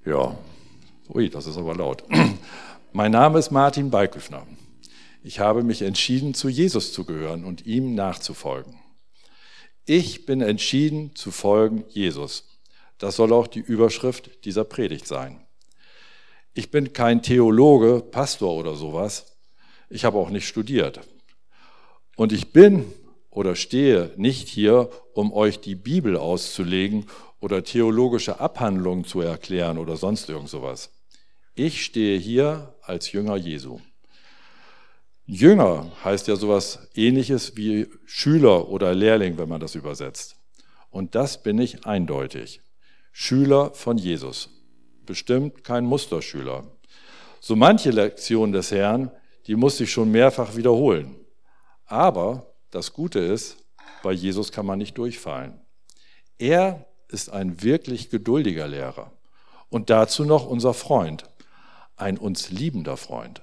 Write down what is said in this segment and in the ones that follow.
Ja, ui, das ist aber laut. Mein Name ist Martin Balküffner. Ich habe mich entschieden, zu Jesus zu gehören und ihm nachzufolgen. Ich bin entschieden zu folgen Jesus. Das soll auch die Überschrift dieser Predigt sein. Ich bin kein Theologe, Pastor oder sowas. Ich habe auch nicht studiert. Und ich bin oder stehe nicht hier, um euch die Bibel auszulegen oder theologische Abhandlungen zu erklären oder sonst irgend sowas. Ich stehe hier als Jünger Jesu. Jünger heißt ja sowas Ähnliches wie Schüler oder Lehrling, wenn man das übersetzt. Und das bin ich eindeutig. Schüler von Jesus. Bestimmt kein Musterschüler. So manche Lektion des Herrn, die muss ich schon mehrfach wiederholen. Aber das Gute ist, bei Jesus kann man nicht durchfallen. Er ist ein wirklich geduldiger Lehrer. Und dazu noch unser Freund, ein uns liebender Freund.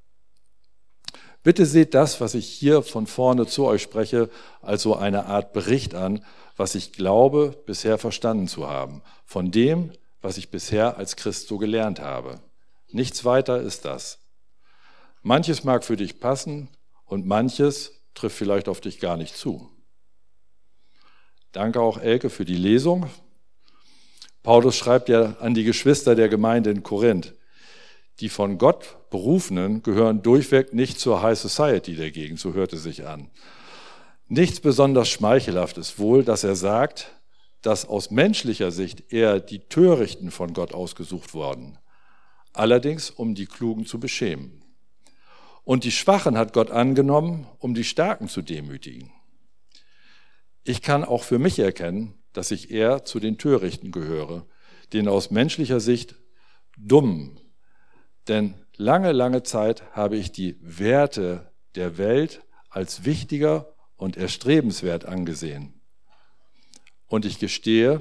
Bitte seht das, was ich hier von vorne zu euch spreche, als so eine Art Bericht an, was ich glaube, bisher verstanden zu haben, von dem, was ich bisher als Christ so gelernt habe. Nichts weiter ist das. Manches mag für dich passen und manches trifft vielleicht auf dich gar nicht zu. Danke auch Elke für die Lesung. Paulus schreibt ja an die Geschwister der Gemeinde in Korinth. Die von Gott Berufenen gehören durchweg nicht zur High Society der Gegend, so hörte sich an. Nichts besonders schmeichelhaft ist wohl, dass er sagt, dass aus menschlicher Sicht eher die Törichten von Gott ausgesucht wurden, allerdings um die Klugen zu beschämen. Und die Schwachen hat Gott angenommen, um die Starken zu demütigen. Ich kann auch für mich erkennen, dass ich eher zu den Törichten gehöre, den aus menschlicher Sicht Dummen. Denn lange, lange Zeit habe ich die Werte der Welt als wichtiger und erstrebenswert angesehen. Und ich gestehe,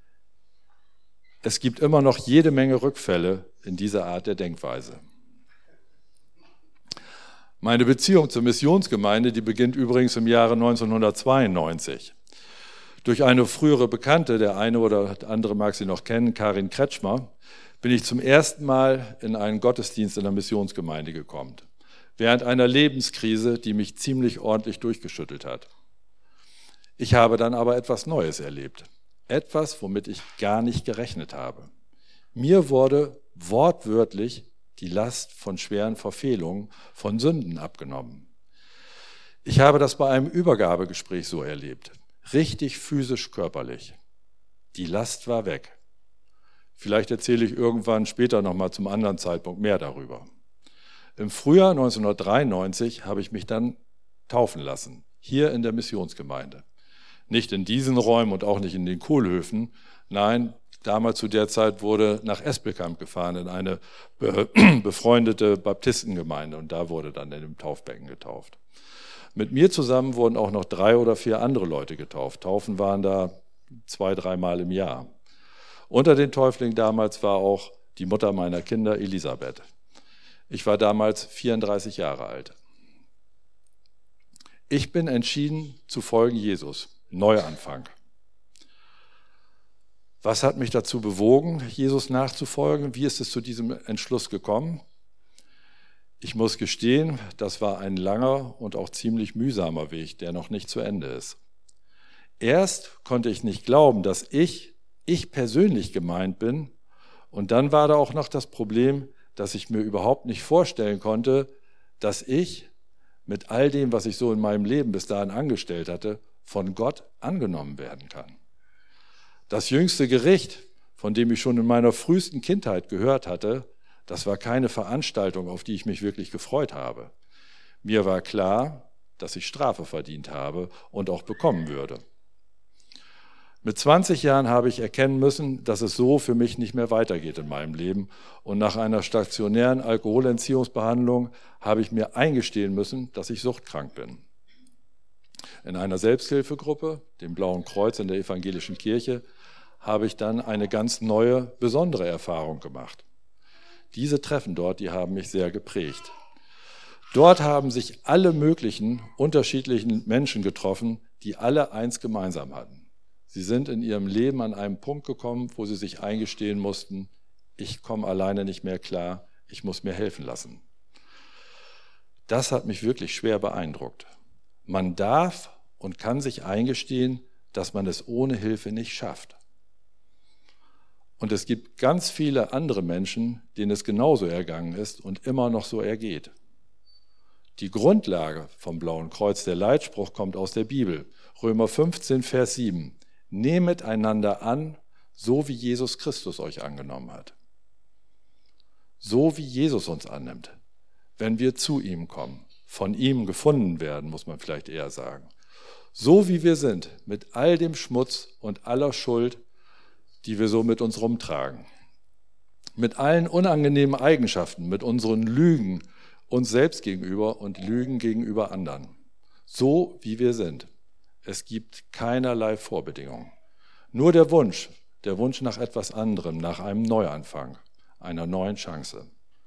es gibt immer noch jede Menge Rückfälle in dieser Art der Denkweise. Meine Beziehung zur Missionsgemeinde, die beginnt übrigens im Jahre 1992. Durch eine frühere Bekannte, der eine oder andere mag sie noch kennen, Karin Kretschmer, bin ich zum ersten Mal in einen Gottesdienst in der Missionsgemeinde gekommen. Während einer Lebenskrise, die mich ziemlich ordentlich durchgeschüttelt hat. Ich habe dann aber etwas Neues erlebt. Etwas, womit ich gar nicht gerechnet habe. Mir wurde wortwörtlich die Last von schweren Verfehlungen, von Sünden abgenommen. Ich habe das bei einem Übergabegespräch so erlebt. Richtig physisch, körperlich. Die Last war weg. Vielleicht erzähle ich irgendwann später nochmal zum anderen Zeitpunkt mehr darüber. Im Frühjahr 1993 habe ich mich dann taufen lassen, hier in der Missionsgemeinde. Nicht in diesen Räumen und auch nicht in den Kohlhöfen. Nein, damals zu der Zeit wurde nach Espelkamp gefahren in eine befreundete Baptistengemeinde und da wurde dann in dem Taufbecken getauft. Mit mir zusammen wurden auch noch 3 oder 4 andere Leute getauft. Taufen waren da 2-3 Mal im Jahr. Unter den Täuflingen damals war auch die Mutter meiner Kinder, Elisabeth. Ich war damals 34 Jahre alt. Ich bin entschieden zu folgen Jesus. Neuanfang. Was hat mich dazu bewogen, Jesus nachzufolgen? Wie ist es zu diesem Entschluss gekommen? Ich muss gestehen, das war ein langer und auch ziemlich mühsamer Weg, der noch nicht zu Ende ist. Erst konnte ich nicht glauben, dass ich persönlich gemeint bin. Und dann war da auch noch das Problem, dass ich mir überhaupt nicht vorstellen konnte, dass ich mit all dem, was ich so in meinem Leben bis dahin angestellt hatte, von Gott angenommen werden kann. Das jüngste Gericht, von dem ich schon in meiner frühesten Kindheit gehört hatte, das war keine Veranstaltung, auf die ich mich wirklich gefreut habe. Mir war klar, dass ich Strafe verdient habe und auch bekommen würde. Mit 20 Jahren habe ich erkennen müssen, dass es so für mich nicht mehr weitergeht in meinem Leben. Und nach einer stationären Alkoholentziehungsbehandlung habe ich mir eingestehen müssen, dass ich suchtkrank bin. In einer Selbsthilfegruppe, dem Blauen Kreuz in der evangelischen Kirche, habe ich dann eine ganz neue, besondere Erfahrung gemacht. Diese Treffen dort, die haben mich sehr geprägt. Dort haben sich alle möglichen, unterschiedlichen Menschen getroffen, die alle eins gemeinsam hatten. Sie sind in ihrem Leben an einem Punkt gekommen, wo sie sich eingestehen mussten, ich komme alleine nicht mehr klar, ich muss mir helfen lassen. Das hat mich wirklich schwer beeindruckt. Man darf und kann sich eingestehen, dass man es ohne Hilfe nicht schafft. Und es gibt ganz viele andere Menschen, denen es genauso ergangen ist und immer noch so ergeht. Die Grundlage vom Blauen Kreuz, der Leitspruch, kommt aus der Bibel. Römer 15, Vers 7. Nehmet einander an, so wie Jesus Christus euch angenommen hat. So wie Jesus uns annimmt, wenn wir zu ihm kommen, von ihm gefunden werden, muss man vielleicht eher sagen. So wie wir sind, mit all dem Schmutz und aller Schuld, die wir so mit uns rumtragen. Mit allen unangenehmen Eigenschaften, mit unseren Lügen uns selbst gegenüber und Lügen gegenüber anderen. So wie wir sind. Es gibt keinerlei Vorbedingungen. Nur der Wunsch nach etwas anderem, nach einem Neuanfang, einer neuen Chance.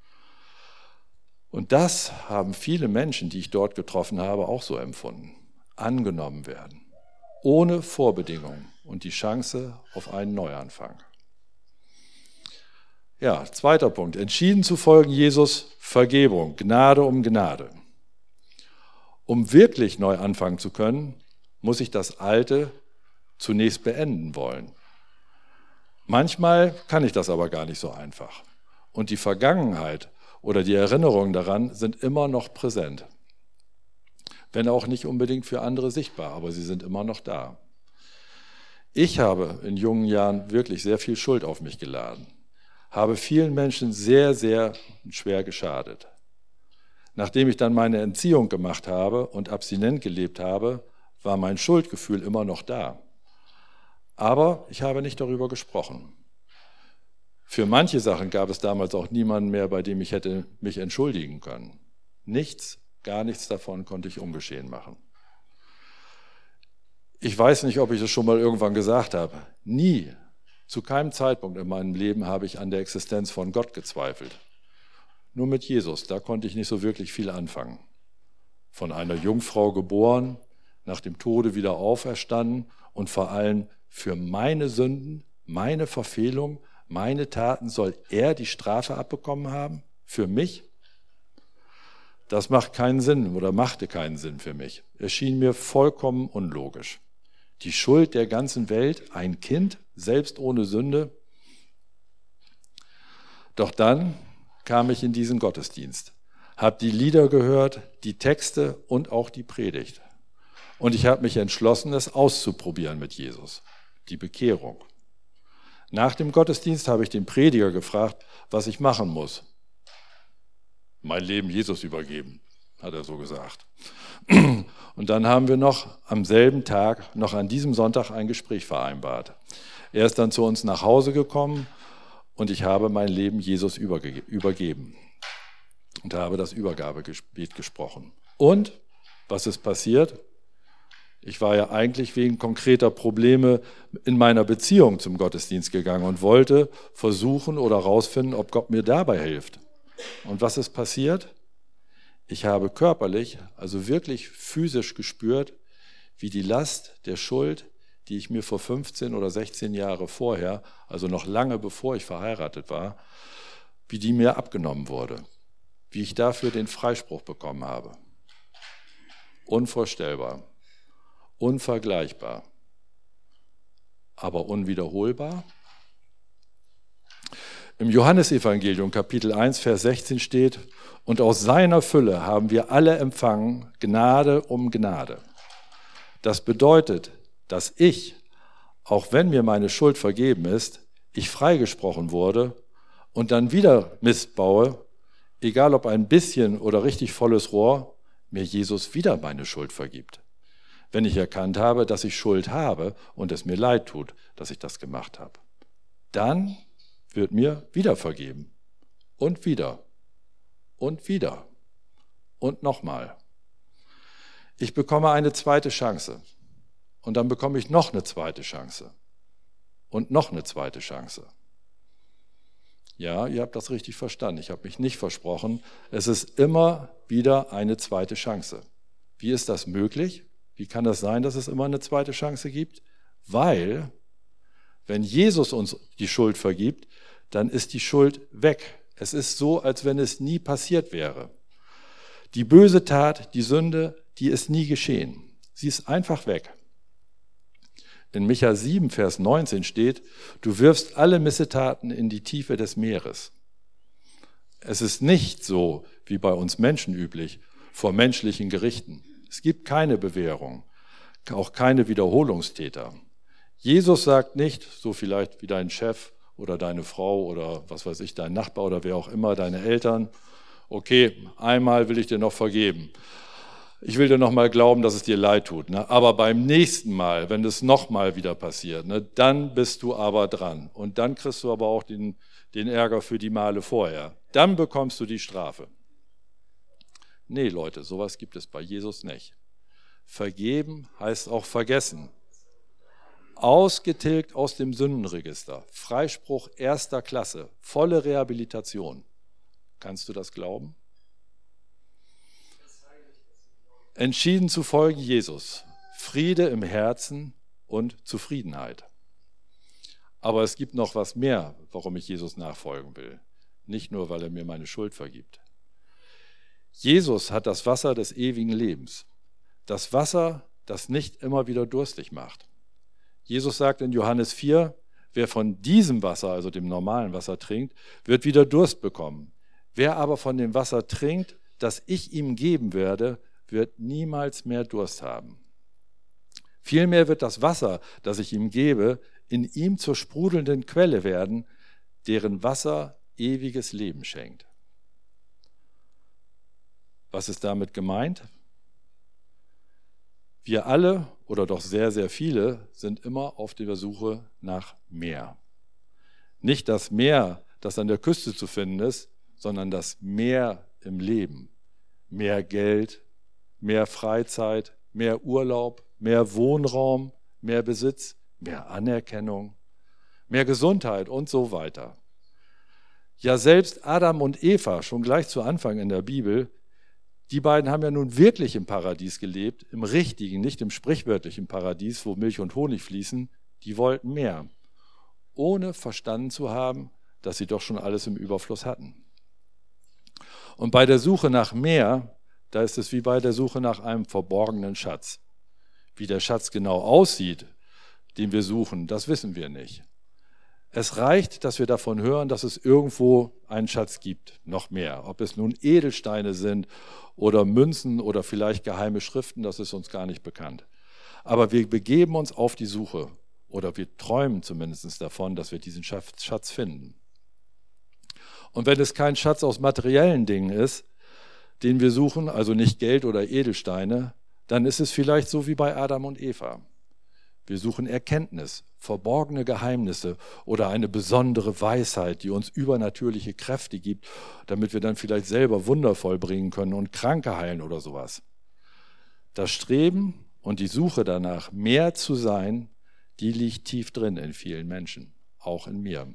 Und das haben viele Menschen, die ich dort getroffen habe, auch so empfunden. Angenommen werden, ohne Vorbedingungen und die Chance auf einen Neuanfang. Ja, zweiter Punkt. Entschieden zu folgen Jesus, Vergebung, Gnade um Gnade. Um wirklich neu anfangen zu können, muss ich das Alte zunächst beenden wollen. Manchmal kann ich das aber gar nicht so einfach. Und die Vergangenheit oder die Erinnerungen daran sind immer noch präsent. Wenn auch nicht unbedingt für andere sichtbar, aber sie sind immer noch da. Ich habe in jungen Jahren wirklich sehr viel Schuld auf mich geladen, habe vielen Menschen sehr, sehr schwer geschadet. Nachdem ich dann meine Entziehung gemacht habe und abstinent gelebt habe, war mein Schuldgefühl immer noch da. Aber ich habe nicht darüber gesprochen. Für manche Sachen gab es damals auch niemanden mehr, bei dem ich hätte mich entschuldigen können. Gar nichts davon konnte ich ungeschehen machen. Ich weiß nicht, ob ich das schon mal irgendwann gesagt habe. Nie, zu keinem Zeitpunkt in meinem Leben habe ich an der Existenz von Gott gezweifelt. Nur mit Jesus, da konnte ich nicht so wirklich viel anfangen. Von einer Jungfrau geboren, nach dem Tode wieder auferstanden und vor allem für meine Sünden, meine Verfehlung, meine Taten soll er die Strafe abbekommen haben? Für mich? Das macht keinen Sinn oder machte keinen Sinn für mich. Es schien mir vollkommen unlogisch. Die Schuld der ganzen Welt, ein Kind, selbst ohne Sünde. Doch dann kam ich in diesen Gottesdienst, habe die Lieder gehört, die Texte und auch die Predigt. Und ich habe mich entschlossen, es auszuprobieren mit Jesus, die Bekehrung. Nach dem Gottesdienst habe ich den Prediger gefragt, was ich machen muss. Mein Leben Jesus übergeben, hat er so gesagt. Und dann haben wir noch am selben Tag, noch an diesem Sonntag, ein Gespräch vereinbart. Er ist dann zu uns nach Hause gekommen und ich habe mein Leben Jesus übergeben und habe das Übergabegebet gesprochen. Und was ist passiert? Ich war ja eigentlich wegen konkreter Probleme in meiner Beziehung zum Gottesdienst gegangen und wollte versuchen oder herausfinden, ob Gott mir dabei hilft. Und was ist passiert? Ich habe körperlich, also wirklich physisch gespürt, wie die Last der Schuld, die ich mir vor 15 oder 16 Jahre vorher, also noch lange bevor ich verheiratet war, wie die mir abgenommen wurde, wie ich dafür den Freispruch bekommen habe. Unvorstellbar, unvergleichbar, aber unwiederholbar. Im Johannesevangelium Kapitel 1, Vers 16 steht, und aus seiner Fülle haben wir alle empfangen, Gnade um Gnade. Das bedeutet, dass ich, auch wenn mir meine Schuld vergeben ist, ich freigesprochen wurde und dann wieder Mist baue, egal ob ein bisschen oder richtig volles Rohr, mir Jesus wieder meine Schuld vergibt. Wenn ich erkannt habe, dass ich Schuld habe und es mir leid tut, dass ich das gemacht habe. Dann wird mir wieder vergeben. Und wieder. Und wieder. Und nochmal. Ich bekomme eine zweite Chance. Und dann bekomme ich noch eine zweite Chance. Und noch eine zweite Chance. Ja, ihr habt das richtig verstanden. Ich habe mich nicht versprochen. Es ist immer wieder eine zweite Chance. Wie ist das möglich? Wie kann das sein, dass es immer eine zweite Chance gibt? Weil, wenn Jesus uns die Schuld vergibt, dann ist die Schuld weg. Es ist so, als wenn es nie passiert wäre. Die böse Tat, die Sünde, die ist nie geschehen. Sie ist einfach weg. In Micha 7, Vers 19 steht, du wirfst alle Missetaten in die Tiefe des Meeres. Es ist nicht so, wie bei uns Menschen üblich, vor menschlichen Gerichten. Es gibt keine Bewährung, auch keine Wiederholungstäter. Jesus sagt nicht, so vielleicht wie dein Chef oder deine Frau oder was weiß ich, dein Nachbar oder wer auch immer, deine Eltern, okay, einmal will ich dir noch vergeben. Ich will dir noch mal glauben, dass es dir leid tut. Ne? Aber beim nächsten Mal, wenn das noch mal wieder passiert, ne, dann bist du aber dran. Und dann kriegst du aber auch den Ärger für die Male vorher. Dann bekommst du die Strafe. Nee, Leute, sowas gibt es bei Jesus nicht. Vergeben heißt auch vergessen. Ausgetilgt aus dem Sündenregister. Freispruch erster Klasse. Volle Rehabilitation. Kannst du das glauben? Entschieden zu folgen Jesus. Friede im Herzen und Zufriedenheit. Aber es gibt noch was mehr, warum ich Jesus nachfolgen will. Nicht nur, weil er mir meine Schuld vergibt. Jesus hat das Wasser des ewigen Lebens. Das Wasser, das nicht immer wieder durstig macht. Jesus sagt in Johannes 4, wer von diesem Wasser, also dem normalen Wasser, trinkt, wird wieder Durst bekommen. Wer aber von dem Wasser trinkt, das ich ihm geben werde, wird niemals mehr Durst haben. Vielmehr wird das Wasser, das ich ihm gebe, in ihm zur sprudelnden Quelle werden, deren Wasser ewiges Leben schenkt. Was ist damit gemeint? Wir alle, oder doch sehr, sehr viele, sind immer auf der Suche nach mehr. Nicht das Meer, das an der Küste zu finden ist, sondern das Meer im Leben. Mehr Geld, mehr Freizeit, mehr Urlaub, mehr Wohnraum, mehr Besitz, mehr Anerkennung, mehr Gesundheit und so weiter. Ja, selbst Adam und Eva, schon gleich zu Anfang in der Bibel, die beiden haben ja nun wirklich im Paradies gelebt, im richtigen, nicht im sprichwörtlichen Paradies, wo Milch und Honig fließen. Die wollten mehr, ohne verstanden zu haben, dass sie doch schon alles im Überfluss hatten. Und bei der Suche nach mehr, da ist es wie bei der Suche nach einem verborgenen Schatz. Wie der Schatz genau aussieht, den wir suchen, das wissen wir nicht. Es reicht, dass wir davon hören, dass es irgendwo einen Schatz gibt, noch mehr. Ob es nun Edelsteine sind oder Münzen oder vielleicht geheime Schriften, das ist uns gar nicht bekannt. Aber wir begeben uns auf die Suche oder wir träumen zumindest davon, dass wir diesen Schatz finden. Und wenn es kein Schatz aus materiellen Dingen ist, den wir suchen, also nicht Geld oder Edelsteine, dann ist es vielleicht so wie bei Adam und Eva. Wir suchen Erkenntnis, verborgene Geheimnisse oder eine besondere Weisheit, die uns übernatürliche Kräfte gibt, damit wir dann vielleicht selber Wunder vollbringen können und Kranke heilen oder sowas. Das Streben und die Suche danach, mehr zu sein, die liegt tief drin in vielen Menschen, auch in mir.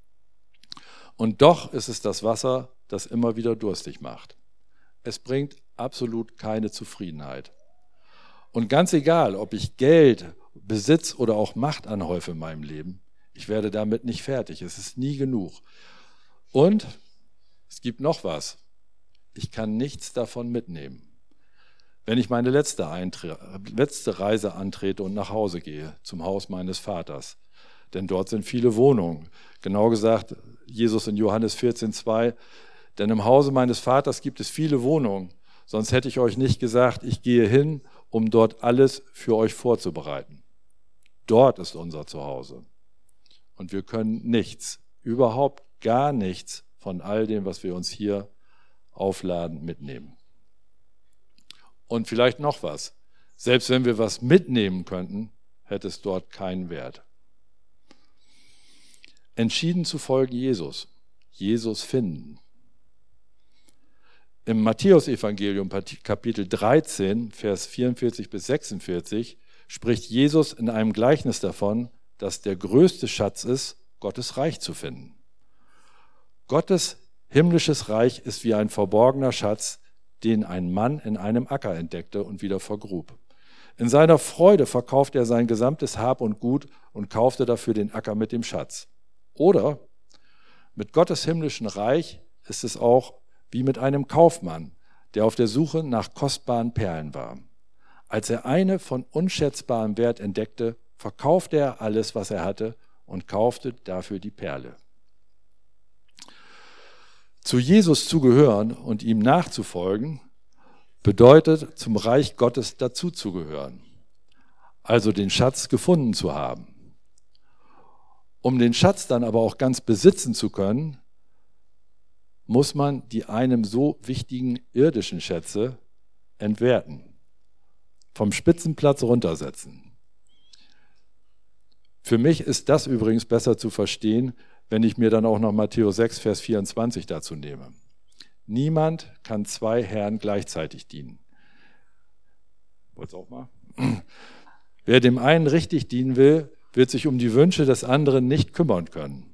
Und doch ist es das Wasser, das immer wieder durstig macht. Es bringt absolut keine Zufriedenheit. Und ganz egal, ob ich Geld, Besitz oder auch Macht anhäufe in meinem Leben, ich werde damit nicht fertig. Es ist nie genug. Und es gibt noch was. Ich kann nichts davon mitnehmen. Wenn ich meine letzte Reise antrete und nach Hause gehe, zum Haus meines Vaters, denn dort sind viele Wohnungen. Genau gesagt, Jesus in Johannes 14,2, denn im Hause meines Vaters gibt es viele Wohnungen, sonst hätte ich euch nicht gesagt, ich gehe hin, um dort alles für euch vorzubereiten. Dort ist unser Zuhause. Und wir können nichts, überhaupt gar nichts von all dem, was wir uns hier aufladen, mitnehmen. Und vielleicht noch was. Selbst wenn wir was mitnehmen könnten, hätte es dort keinen Wert. Entschieden zu folgen Jesus. Jesus finden. Im Matthäusevangelium, Kapitel 13, Vers 44 bis 46, spricht Jesus in einem Gleichnis davon, dass der größte Schatz ist, Gottes Reich zu finden. Gottes himmlisches Reich ist wie ein verborgener Schatz, den ein Mann in einem Acker entdeckte und wieder vergrub. In seiner Freude verkaufte er sein gesamtes Hab und Gut und kaufte dafür den Acker mit dem Schatz. Oder Mit Gottes himmlischen Reich ist es auch wie mit einem Kaufmann, der auf der Suche nach kostbaren Perlen war. Als er eine von unschätzbarem Wert entdeckte, verkaufte er alles, was er hatte, und kaufte dafür die Perle. Zu Jesus zu gehören und ihm nachzufolgen, bedeutet, zum Reich Gottes dazuzugehören, also den Schatz gefunden zu haben. Um den Schatz dann aber auch ganz besitzen zu können, muss man die einem so wichtigen irdischen Schätze entwerten, vom Spitzenplatz runtersetzen. Für mich ist das übrigens besser zu verstehen, wenn ich mir dann auch noch Matthäus 6, Vers 24 dazu nehme. Niemand kann zwei Herren gleichzeitig dienen. Wollt's auch mal? Wer dem einen richtig dienen will, wird sich um die Wünsche des anderen nicht kümmern können.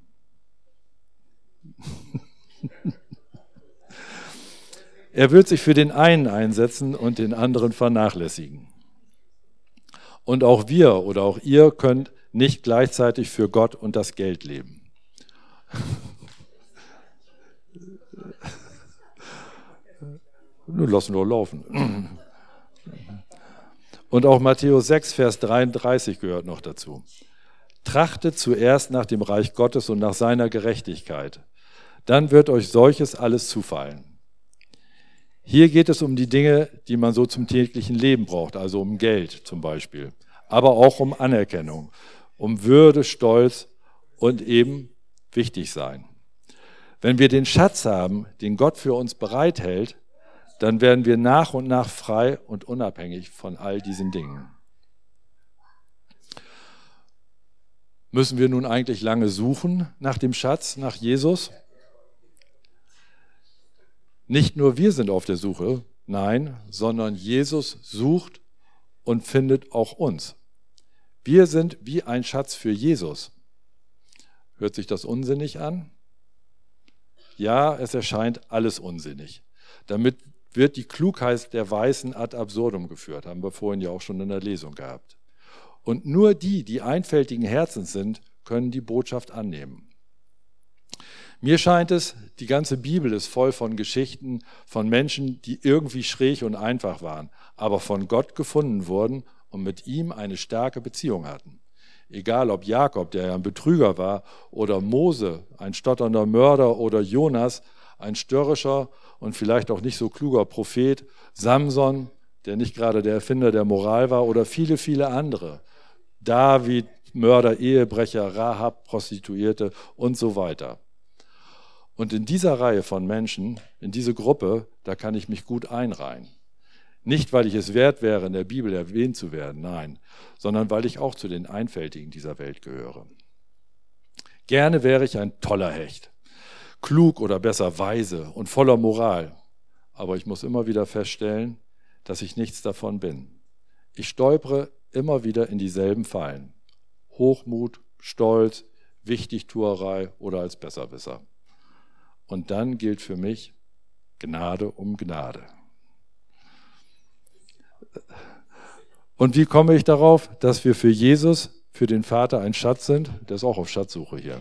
Er wird sich für den einen einsetzen und den anderen vernachlässigen. Und auch wir oder auch ihr könnt nicht gleichzeitig für Gott und das Geld leben. Nur lassen wir laufen. Und auch Matthäus 6, Vers 33 gehört noch dazu. Trachtet zuerst nach dem Reich Gottes und nach seiner Gerechtigkeit. Dann wird euch solches alles zufallen. Hier geht es um die Dinge, die man so zum täglichen Leben braucht, also um Geld zum Beispiel, aber auch um Anerkennung, um Würde, Stolz und eben wichtig sein. Wenn wir den Schatz haben, den Gott für uns bereithält, dann werden wir nach und nach frei und unabhängig von all diesen Dingen. Müssen wir nun eigentlich lange suchen nach dem Schatz, nach Jesus? Nicht nur wir sind auf der Suche, nein, sondern Jesus sucht und findet auch uns. Wir sind wie ein Schatz für Jesus. Hört sich das unsinnig an? Ja, es erscheint alles unsinnig. Damit wird die Klugheit der Weisen ad absurdum geführt, haben wir vorhin ja auch schon in der Lesung gehabt. Und nur die, die einfältigen Herzens sind, können die Botschaft annehmen. Mir scheint es, die ganze Bibel ist voll von Geschichten von Menschen, die irgendwie schräg und einfach waren, aber von Gott gefunden wurden und mit ihm eine starke Beziehung hatten. Egal ob Jakob, der ja ein Betrüger war, oder Mose, ein stotternder Mörder, oder Jonas, ein störrischer und vielleicht auch nicht so kluger Prophet, Samson, der nicht gerade der Erfinder der Moral war, oder viele, viele andere. David, Mörder, Ehebrecher, Rahab, Prostituierte und so weiter. Und in dieser Reihe von Menschen, in diese Gruppe, da kann ich mich gut einreihen. Nicht, weil ich es wert wäre, in der Bibel erwähnt zu werden, nein, sondern weil ich auch zu den Einfältigen dieser Welt gehöre. Gerne wäre ich ein toller Hecht, klug oder besser weise und voller Moral, aber ich muss immer wieder feststellen, dass ich nichts davon bin. Ich stolpere immer wieder in dieselben Fallen. Hochmut, Stolz, Wichtigtuerei oder als Besserwisser. Und dann gilt für mich Gnade um Gnade. Und wie komme ich darauf, dass wir für Jesus, für den Vater ein Schatz sind? Der ist auch auf Schatzsuche hier.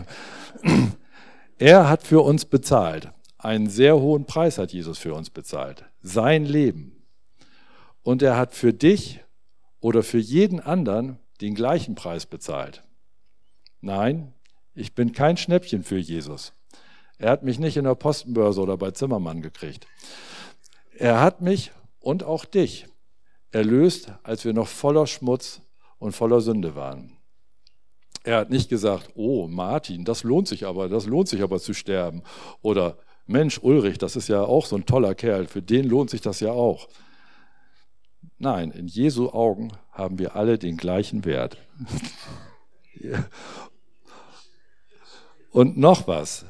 Er hat für uns bezahlt. Einen sehr hohen Preis hat Jesus für uns bezahlt. Sein Leben. Und er hat für dich oder für jeden anderen den gleichen Preis bezahlt. Nein, ich bin kein Schnäppchen für Jesus. Er hat mich nicht in der Postenbörse oder bei Zimmermann gekriegt. Er hat mich und auch dich erlöst, als wir noch voller Schmutz und voller Sünde waren. Er hat nicht gesagt, oh Martin, das lohnt sich aber zu sterben. Oder Mensch, Ulrich, das ist ja auch so ein toller Kerl, für den lohnt sich das ja auch. Nein, in Jesu Augen haben wir alle den gleichen Wert. Und noch was.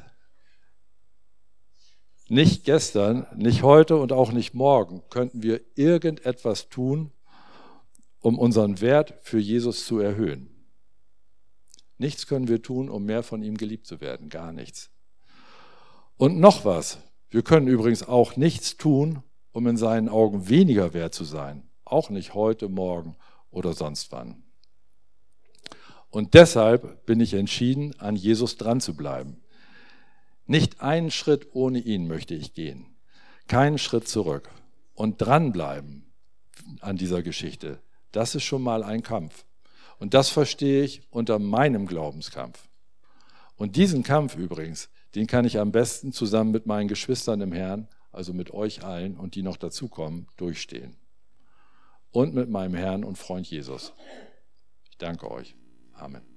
Nicht gestern, nicht heute und auch nicht morgen könnten wir irgendetwas tun, um unseren Wert für Jesus zu erhöhen. Nichts können wir tun, um mehr von ihm geliebt zu werden, gar nichts. Und noch was, wir können übrigens auch nichts tun, um in seinen Augen weniger wert zu sein, auch nicht heute, morgen oder sonst wann. Und deshalb bin ich entschieden, an Jesus dran zu bleiben. Nicht einen Schritt ohne ihn möchte ich gehen. Keinen Schritt zurück. Und dranbleiben an dieser Geschichte, das ist schon mal ein Kampf. Und das verstehe ich unter meinem Glaubenskampf. Und diesen Kampf übrigens, den kann ich am besten zusammen mit meinen Geschwistern im Herrn, also mit euch allen und die noch dazukommen, durchstehen. Und mit meinem Herrn und Freund Jesus. Ich danke euch. Amen.